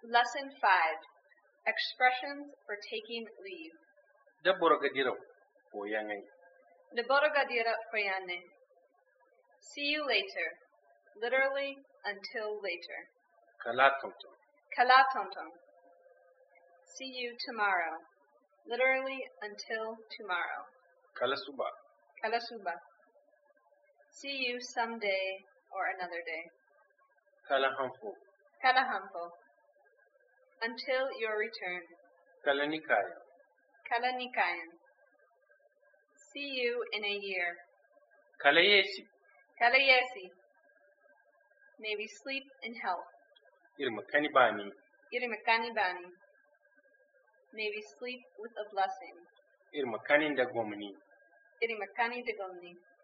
Lesson 5. Expressions for taking leave. Daborogadiro Poyangai. Liborogadira Foyane. See you later. Literally, until later. Kalatonto. Kalatonton. See you tomorrow. Literally, until tomorrow. Kalasuba. Kalasuba. See you someday or another day. Kalahamfu. Kalahampo. Until your return. Kalanikaya. Kalanikayan. See you in a year. Kalayesi. Kalayesi. May we sleep in health. Irmakani bani. Irimakani bani. May we sleep with a blessing. Irmakani dagomni. Irimakani degomni.